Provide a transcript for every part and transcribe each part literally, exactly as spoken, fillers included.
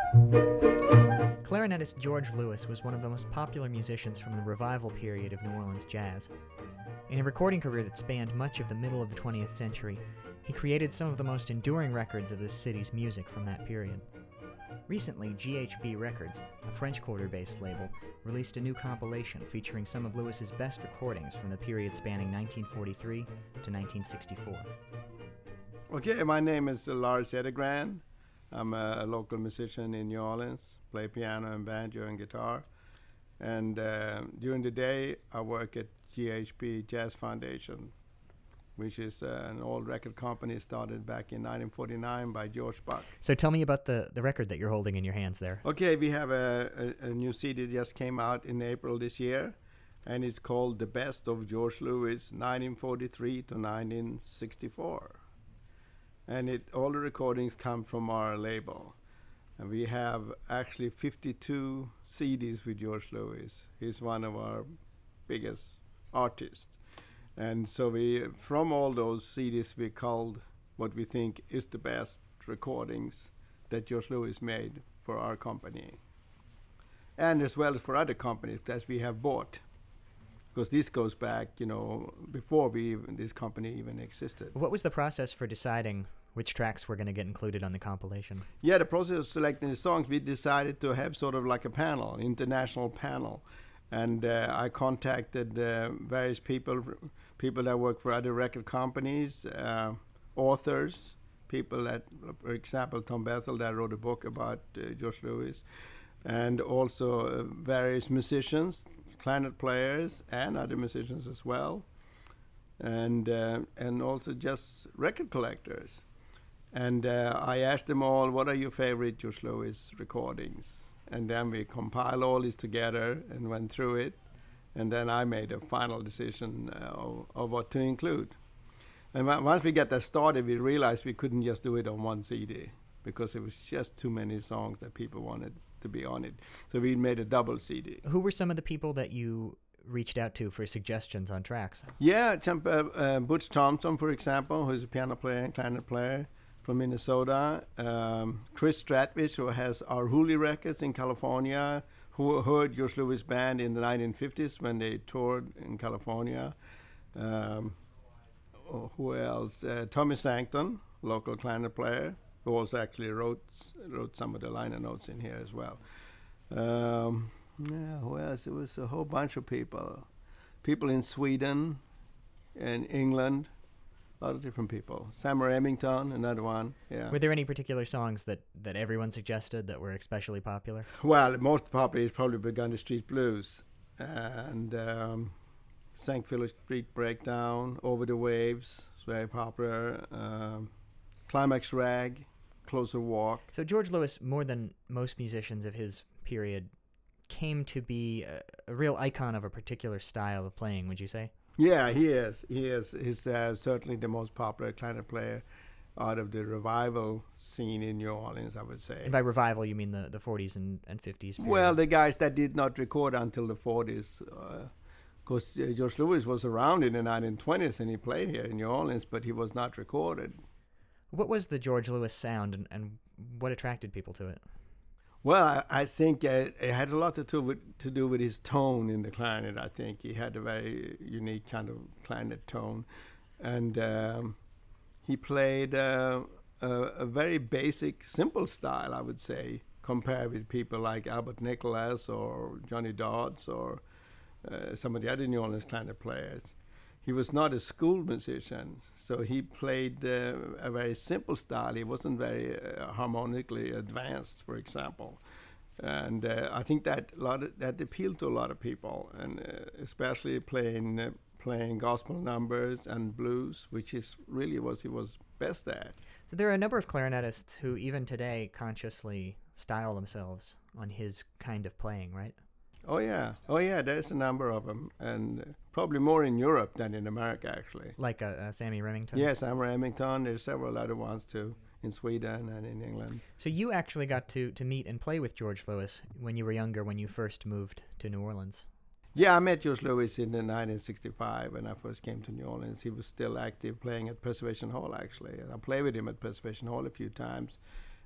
Clarinetist George Lewis was one of the most popular musicians from the revival period of New Orleans jazz. In a recording career that spanned much of the middle of the twentieth century, he created some of the most enduring records of this city's music from that period. Recently, G H B Records, a French Quarter-based label, released a new compilation featuring some of Lewis's best recordings from the period spanning nineteen forty-three to nineteen sixty-four. Okay, my name is Lars Edegran. I'm a local musician in New Orleans, play piano and banjo and guitar. And uh, during the day, I work at G H B Jazz Foundation, which is uh, an old record company started back in nineteen forty-nine by George Buck. So tell me about the, the record that you're holding in your hands there. Okay, we have a, a, a new C D that just came out in April this year, and it's called The Best of George Lewis, nineteen forty-three to nineteen sixty-four. And it all the recordings come from our label. And we have actually fifty-two C Ds with George Lewis. He's one of our biggest artists. And so we, from all those C Ds, we culled what we think is the best recordings that George Lewis made for our company. And as well as for other companies that we have bought. Because this goes back, you know, before we even, this company even existed. What was the process for deciding which tracks were going to get included on the compilation? Yeah, the process of selecting the songs, we decided to have sort of like a panel, international panel. And uh, I contacted uh, various people, people that work for other record companies, uh, authors, people that, for example, Tom Bethel, that wrote a book about uh, George Lewis, and also uh, various musicians, clarinet players, and other musicians as well, and uh, and also just record collectors. And uh, I asked them all, what are your favorite George Lewis recordings? And then we compiled all this together and went through it. And then I made a final decision uh, of, of what to include. And w- once we got that started, we realized we couldn't just do it on one C D because it was just too many songs that people wanted to be on it. So we made a double C D. Who were some of the people that you reached out to for suggestions on tracks? Yeah, uh, uh, Butch Thompson, for example, who's a piano player and clarinet player from Minnesota. Um, Chris Stratwich, who has our Hooley Records in California, who heard George Lewis Band in the nineteen fifties when they toured in California. Um, oh, who else? Uh, Tommy Sancton, local clarinet player, who also actually wrote wrote some of the liner notes in here as well. Um, yeah, who else? It was a whole bunch of people. People in Sweden and England. A lot of different people. Sam Remington, another one. Yeah. Were there any particular songs that, that everyone suggested that were especially popular? Well, most popular is probably Burgundy Street Blues and um, Saint Philip Street Breakdown, Over the Waves. It's very popular. Um, Climax Rag, Closer Walk. So George Lewis, more than most musicians of his period, came to be a, a real icon of a particular style of playing, would you say? Yeah, he is. He is. He's uh, certainly the most popular clarinet player out of the revival scene in New Orleans, I would say. And by revival, you mean the, the forties and, and fifties period? Well, the guys that did not record until the forties. Because uh, uh, George Lewis was around in the nineteen twenties and he played here in New Orleans, but he was not recorded. What was the George Lewis sound and, and what attracted people to it? Well, I, I think uh, it had a lot to do, with, to do with his tone in the clarinet. I think he had a very unique kind of clarinet tone. And um, he played uh, a, a very basic, simple style, I would say, compared with people like Albert Nicholas or Johnny Dodds or uh, some of the other New Orleans clarinet players. He was not a school musician, so he played uh, a very simple style. He wasn't very uh, harmonically advanced, for example, and uh, I think that a lot of, that appealed to a lot of people, and uh, especially playing uh, playing gospel numbers and blues, which is really what he was best at. So there are a number of clarinetists who, even today, consciously style themselves on his kind of playing, right? Oh yeah, oh yeah. There's a number of them, and uh, probably more in Europe than in America, actually. Like uh, uh, Sammy Remington. Yes, Sam Remington. There's several other ones too in Sweden and in England. So you actually got to to meet and play with George Lewis when you were younger, when you first moved to New Orleans. Yeah, I met George Lewis in the nineteen sixty-five when I first came to New Orleans. He was still active playing at Preservation Hall, actually. I played with him at Preservation Hall a few times.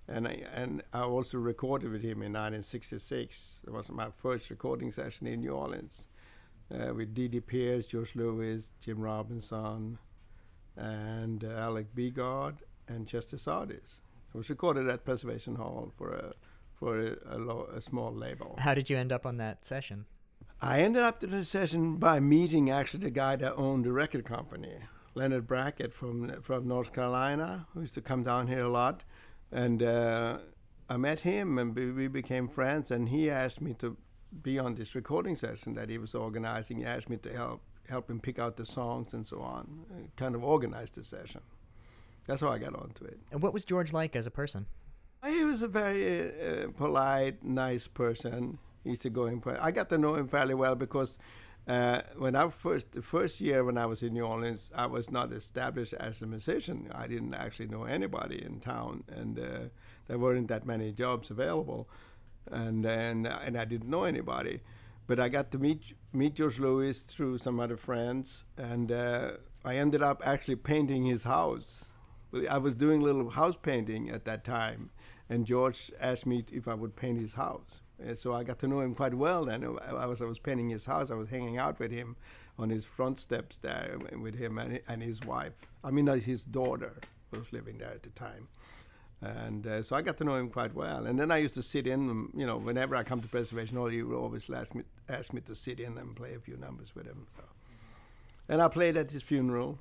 and I, and I also recorded with him in nineteen sixty-six. It was my first recording session in New Orleans uh, with Dee Dee Pierce, George Lewis, Jim Robinson, and uh, Alec Bigard and Chester Sardis. It was recorded at Preservation Hall for a for a, a, lo- a small label. How did you end up on that session? I ended up in the session by meeting actually the guy that owned the record company, Leonard Brackett from from North Carolina, who used to come down here a lot. And uh, I met him, and we, we became friends, and he asked me to be on this recording session that he was organizing. He asked me to help help him pick out the songs and so on, uh, kind of organize the session. That's how I got onto it. And what was George like as a person? He was a very uh, polite, nice person. Easygoing person. I got to know him fairly well because uh, when I first, the first year when I was in New Orleans, I was not established as a musician. I didn't actually know anybody in town, and uh, there weren't that many jobs available, and and and I didn't know anybody. But I got to meet meet George Lewis through some other friends, and uh, I ended up actually painting his house. I was doing a little house painting at that time, and George asked me if I would paint his house. Uh, so I got to know him quite well then. I was, I was painting his house. I was hanging out with him on his front steps there with him and, and his wife. I mean, uh, his daughter was living there at the time. And uh, so I got to know him quite well. And then I used to sit in, um, you know, whenever I come to Preservation Hall, he would always ask me, ask me to sit in and play a few numbers with him. So. And I played at his funeral.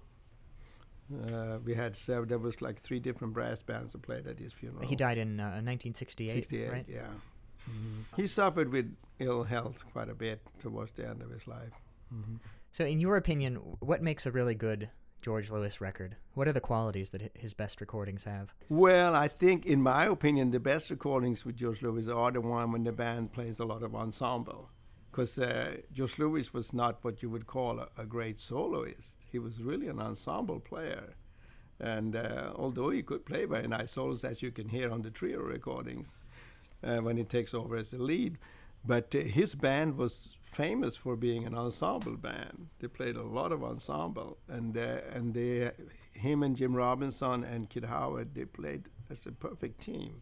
Uh, we had several, there was like three different brass bands that played at his funeral. He died in uh, nineteen sixty-eight, sixty-eight, right? yeah. Mm-hmm. He suffered with ill health quite a bit towards the end of his life. Mm-hmm. So in your opinion, what makes a really good George Lewis record? What are the qualities that his best recordings have? Well, I think, in my opinion, the best recordings with George Lewis are the one when the band plays a lot of ensemble. Because uh, George Lewis was not what you would call a, a great soloist. He was really an ensemble player. And uh, although he could play very nice solos, as you can hear on the trio recordings, uh, when he takes over as the lead, but uh, his band was famous for being an ensemble band. They played a lot of ensemble, and uh, and they, him and Jim Robinson and Kid Howard, they played as a perfect team.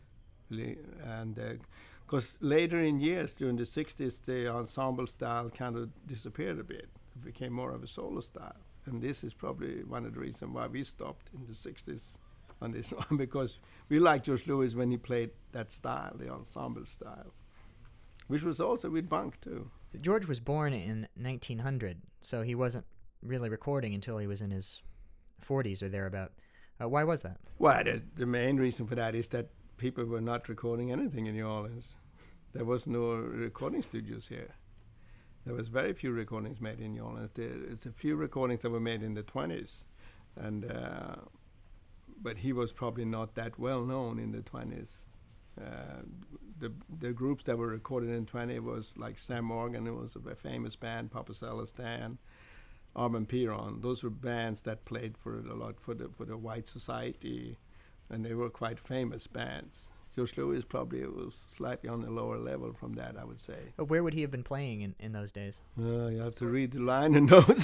And because uh, later in years, during the sixties, the ensemble style kind of disappeared a bit. It became more of a solo style. And this is probably one of the reasons why we stopped in the sixties on this one, because we liked George Lewis when he played that style, the ensemble style, which was also with Bunk too. George was born in nineteen hundred, so he wasn't really recording until he was in his forties or thereabout. Uh, why was that? Well, the, the main reason for that is that people were not recording anything in New Orleans. There was no recording studios here. There was very few recordings made in New Orleans. There's a few recordings that were made in the twenties, and uh, but he was probably not that well known in the twenties. Uh, the the groups that were recorded in twenty was like Sam Morgan, who was a famous band, Papa Celestin, Armand Piron. Those were bands that played for a lot for the for the white society, and they were quite famous bands. George Lewis probably was slightly on the lower level from that, I would say. But where would he have been playing in, in those days? Uh, you have to read the liner notes.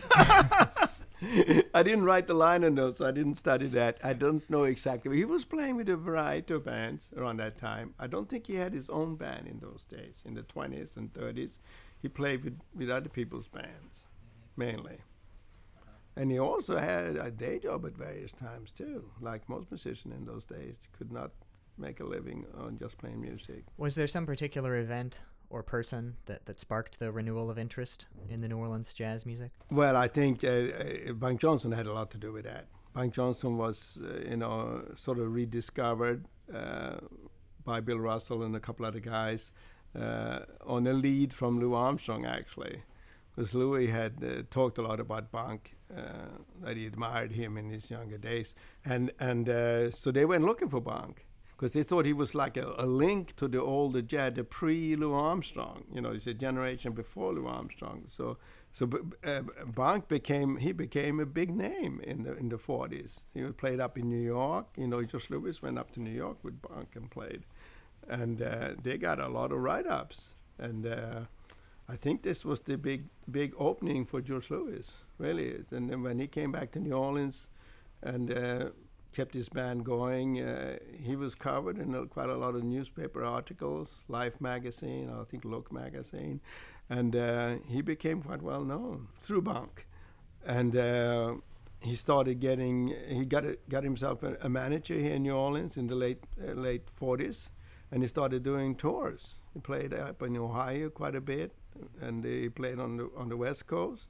I didn't write the liner notes. I didn't study that. I don't know exactly. He was playing with a variety of bands around that time. I don't think he had his own band in those days. In the twenties and thirties, he played with, with other people's bands, mainly. And he also had a day job at various times, too. Like most musicians in those days, could not make a living on just playing music. Was there some particular event or person that, that sparked the renewal of interest in the New Orleans jazz music? Well, I think uh, uh, Bunk Johnson had a lot to do with that. Bunk Johnson was, uh, you know, sort of rediscovered uh, by Bill Russell and a couple other guys uh, on a lead from Lou Armstrong, actually. Because Louis had uh, talked a lot about Bunk, uh, that he admired him in his younger days. And, and uh, so they went looking for Bunk, because they thought he was like a, a link to the older jazz, the pre-Lou Armstrong. You know, he's a generation before Lou Armstrong. So, so uh, Bunk became he became a big name in the in the forties. He played up in New York. You know, George Lewis went up to New York with Bunk and played, and uh, they got a lot of write-ups. And uh, I think this was the big big opening for George Lewis. Really is. And then when he came back to New Orleans, and uh, kept his band going. Uh, he was covered in a, quite a lot of newspaper articles, Life magazine, I think Look magazine, and uh, he became quite well known through Bunk. And uh, he started getting, he got a, got himself a, a manager here in New Orleans in the late uh, late forties, and he started doing tours. He played up in Ohio quite a bit, and he played on the on the West Coast.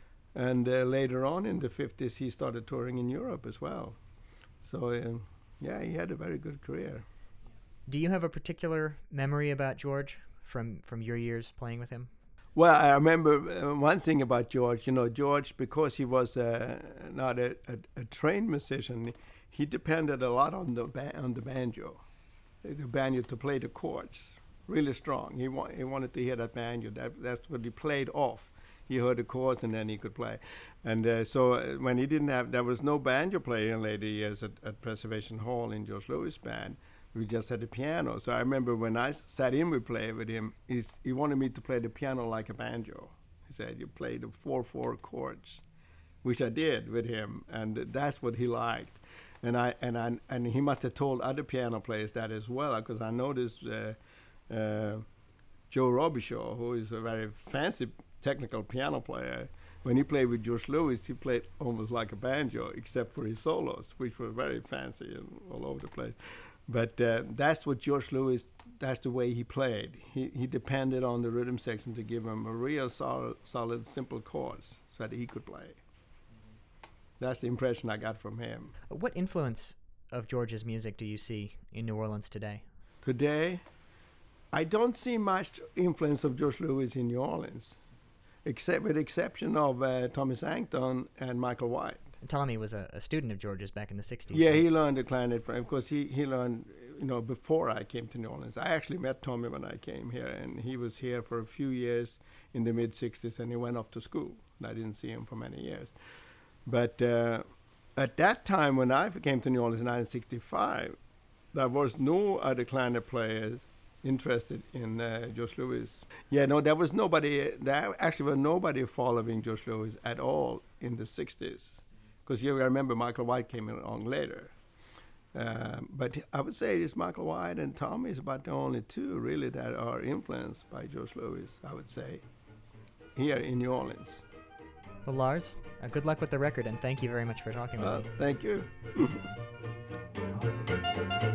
And uh, later on in the fifties, he started touring in Europe as well. So, uh, yeah, he had a very good career. Do you have a particular memory about George from, from your years playing with him? Well, I remember uh, one thing about George. You know, George, because he was uh, not a, a, a trained musician, he depended a lot on the ba- on the banjo, the banjo to play the chords really strong. He wa- he wanted to hear that banjo. That, that's what he played off. He heard the chords and then he could play. And uh, so uh, when he didn't have, there was no banjo player in later years at, at Preservation Hall in George Lewis band. We just had the piano. So I remember when I sat in with play with him, he's, he wanted me to play the piano like a banjo. He said, you play the four four chords, which I did with him, and that's what he liked. And I and I and he must have told other piano players that as well, because I noticed uh, uh, Joe Robichaud, who is a very fancy technical piano player, when he played with George Lewis, he played almost like a banjo, except for his solos, which were very fancy and all over the place. But uh, that's what George Lewis, that's the way he played. He he depended on the rhythm section to give him a real solid, solid simple chords so that he could play. That's the impression I got from him. What influence of George's music do you see in New Orleans today? Today, I don't see much influence of George Lewis in New Orleans, except with the exception of uh, Tommy Sancton and Michael White. Tommy was a, a student of George's back in the sixties. Yeah, right? he learned the clarinet from, of course, he, he learned, you know, before I came to New Orleans. I actually met Tommy when I came here, and he was here for a few years in the mid-sixties, and he went off to school. And I didn't see him for many years. But uh, at that time, when I came to New Orleans in nineteen sixty-five, there was no other clarinet players interested in uh, George Lewis. Yeah, no, there was nobody, there actually was nobody following George Lewis at all in the sixties. Because you remember Michael White came along later. Uh, but I would say it's Michael White and Tommy is about the only two really that are influenced by George Lewis, I would say, here in New Orleans. Well, Lars, uh, good luck with the record, and thank you very much for talking with Uh, me. thank you.